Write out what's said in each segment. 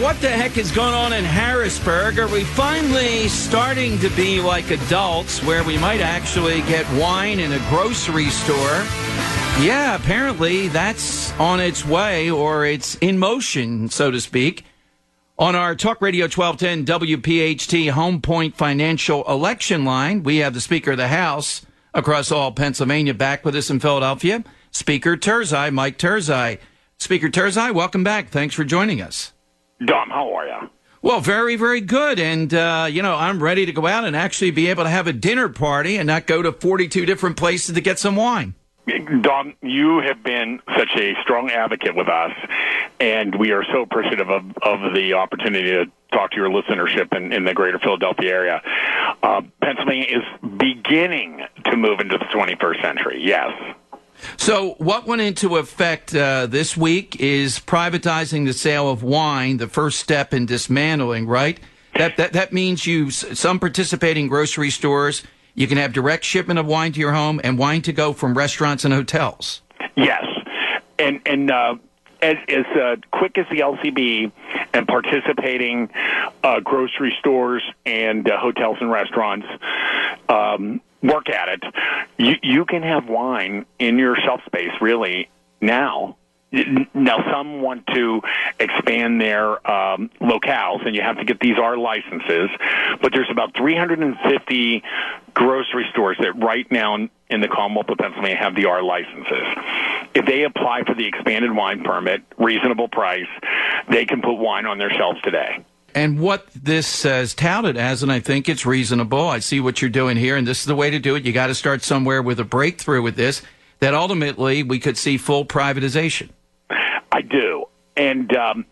what the heck is going on in Harrisburg? Are we finally starting to be like adults where we might actually get wine in a grocery store? Yeah, apparently that's on its way, or it's in motion, so to speak. On our Talk Radio 1210 WPHT Home Point Financial Election Line, we have the Speaker of the House across all Pennsylvania back with us in Philadelphia, Speaker Turzai, Mike Turzai. Speaker Turzai, welcome back. Thanks for joining us. Dom, how are you? Well, very, very good. And, I'm ready to go out and actually be able to have a dinner party and not go to 42 different places to get some wine. Dom, you have been such a strong advocate with us, and we are so appreciative of the opportunity to talk to your listenership in the greater Philadelphia area. Pennsylvania is beginning to move into the 21st century, yes. So what went into effect this week is privatizing the sale of wine, the first step in dismantling, right? That means some participating grocery stores, you can have direct shipment of wine to your home and wine to go from restaurants and hotels. Yes. And as quick as the LCB and participating grocery stores and hotels and restaurants work at it, you can have wine in your shelf space really now. Now, some want to expand their locales, and you have to get these R licenses, but there's about 350 grocery stores that right now in the Commonwealth of Pennsylvania have the R licenses. If they apply for the expanded wine permit, reasonable price, they can put wine on their shelves today. And what this is touted as, and I think it's reasonable, I see what you're doing here, and this is the way to do it. You got to start somewhere with a breakthrough with this, that ultimately we could see full privatization. I do. And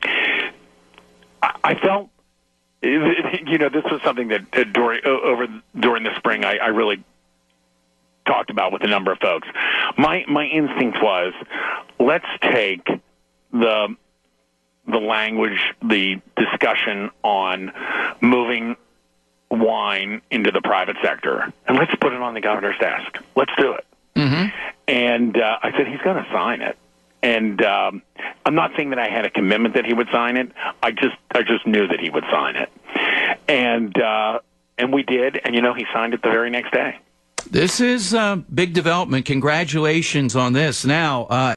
I felt, this was something that during the spring I really talked about with a number of folks. My instinct was, let's take the language, the discussion on moving wine into the private sector, and let's put it on the governor's desk. Let's do it. Mm-hmm. And I said, he's going to sign it. And I'm not saying that I had a commitment that he would sign it. I just knew that he would sign it. And we did, and he signed it the very next day. This is a big development. Congratulations on this. Now,